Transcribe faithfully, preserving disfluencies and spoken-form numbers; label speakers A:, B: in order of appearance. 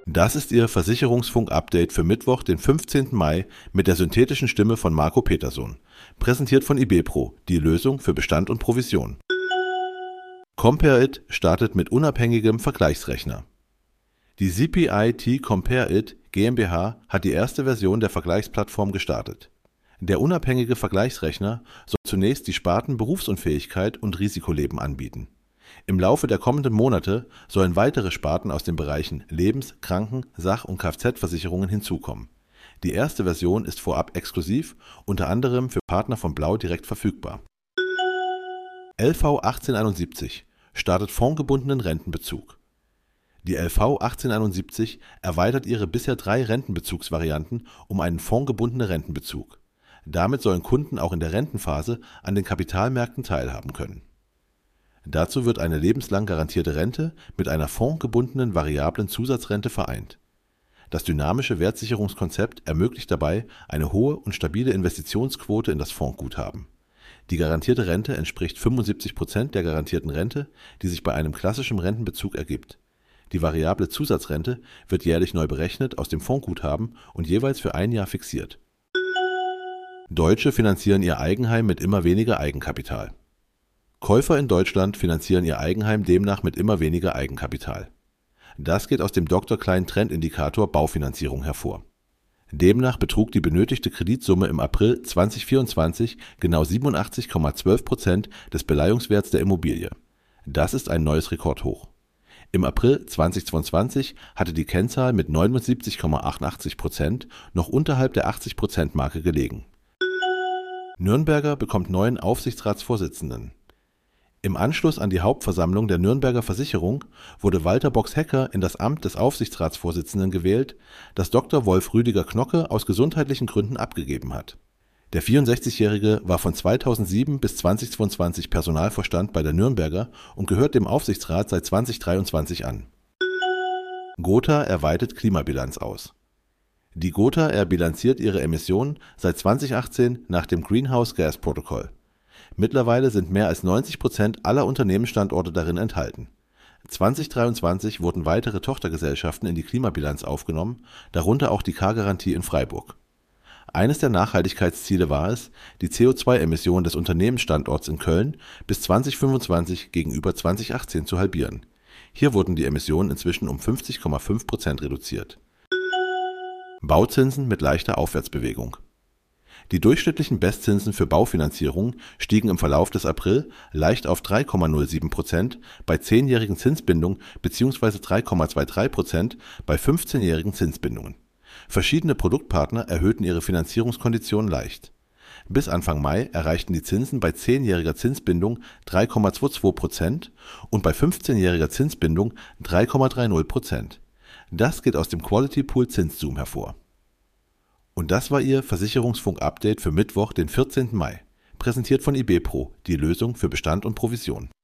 A: Das ist Ihr Versicherungsfunk-Update für Mittwoch, den fünfzehnten Mai mit der synthetischen Stimme von Marco Petersohn. Präsentiert von IBPRO, die Lösung für Bestand und Provision. CompareIt startet mit unabhängigem Vergleichsrechner. Die C P I T CompareIt GmbH hat die erste Version der Vergleichsplattform gestartet. Der unabhängige Vergleichsrechner soll zunächst die Sparten Berufsunfähigkeit und Risikoleben anbieten. Im Laufe der kommenden Monate sollen weitere Sparten aus den Bereichen Lebens-, Kranken-, Sach- und Kfz-Versicherungen hinzukommen. Die erste Version ist vorab exklusiv, unter anderem für Partner von Blau direkt verfügbar. L V achtzehnhunderteinundsiebzig startet fondgebundenen Rentenbezug. Die L V achtzehnhunderteinundsiebzig erweitert ihre bisher drei Rentenbezugsvarianten um einen fondgebundenen Rentenbezug. Damit sollen Kunden auch in der Rentenphase an den Kapitalmärkten teilhaben können. Dazu wird eine lebenslang garantierte Rente mit einer fondgebundenen variablen Zusatzrente vereint. Das dynamische Wertsicherungskonzept ermöglicht dabei eine hohe und stabile Investitionsquote in das Fondsguthaben. Die garantierte Rente entspricht fünfundsiebzig Prozent der garantierten Rente, die sich bei einem klassischen Rentenbezug ergibt. Die variable Zusatzrente wird jährlich neu berechnet aus dem Fondsguthaben und jeweils für ein Jahr fixiert. Deutsche finanzieren ihr Eigenheim mit immer weniger Eigenkapital. Käufer in Deutschland finanzieren ihr Eigenheim demnach mit immer weniger Eigenkapital. Das geht aus dem Doktor Klein Trendindikator Baufinanzierung hervor. Demnach betrug die benötigte Kreditsumme im April zweitausendvierundzwanzig genau siebenundachtzig Komma zwölf Prozent des Beleihungswerts der Immobilie. Das ist ein neues Rekordhoch. Im April zweitausendzweiundzwanzig hatte die Kennzahl mit neunundsiebzig Komma achtundachtzig Prozent noch unterhalb der achtzig Prozent Marke gelegen. Nürnberger bekommt neuen Aufsichtsratsvorsitzenden. Im Anschluss an die Hauptversammlung der Nürnberger Versicherung wurde Walter Box-Hecker in das Amt des Aufsichtsratsvorsitzenden gewählt, das Doktor Wolf Rüdiger Knocke aus gesundheitlichen Gründen abgegeben hat. Der vierundsechzigjährige war von zweitausendsieben bis zweitausendzweiundzwanzig Personalvorstand bei der Nürnberger und gehört dem Aufsichtsrat seit zweitausenddreiundzwanzig an. Gotha erweitert Klimabilanz aus. Die Gotha erbilanziert ihre Emissionen seit zweitausendachtzehn nach dem Greenhouse Gas Protocol. Mittlerweile sind mehr als neunzig Prozent aller Unternehmensstandorte darin enthalten. zweitausenddreiundzwanzig wurden weitere Tochtergesellschaften in die Klimabilanz aufgenommen, darunter auch die K-Garantie in Freiburg. Eines der Nachhaltigkeitsziele war es, die C O zwei Emissionen des Unternehmensstandorts in Köln bis zweitausendfünfundzwanzig gegenüber zweitausendachtzehn zu halbieren. Hier wurden die Emissionen inzwischen um fünfzig Komma fünf Prozent reduziert. Bauzinsen mit leichter Aufwärtsbewegung. Die durchschnittlichen Bestzinsen für Baufinanzierungen stiegen im Verlauf des April leicht auf drei Komma null sieben Prozent bei zehnjährigen Zinsbindungen bzw. drei Komma dreiundzwanzig Prozent bei fünfzehnjährigen Zinsbindungen. Verschiedene Produktpartner erhöhten ihre Finanzierungskonditionen leicht. Bis Anfang Mai erreichten die Zinsen bei zehnjähriger Zinsbindung drei Komma zweiundzwanzig Prozent und bei fünfzehnjähriger Zinsbindung drei Komma dreißig Prozent. Das geht aus dem Quality Pool Zinszoom hervor. Und das war Ihr Versicherungsfunk-Update für Mittwoch, den vierzehnten Mai. Präsentiert von IBPRO, die Lösung für Bestand und Provision.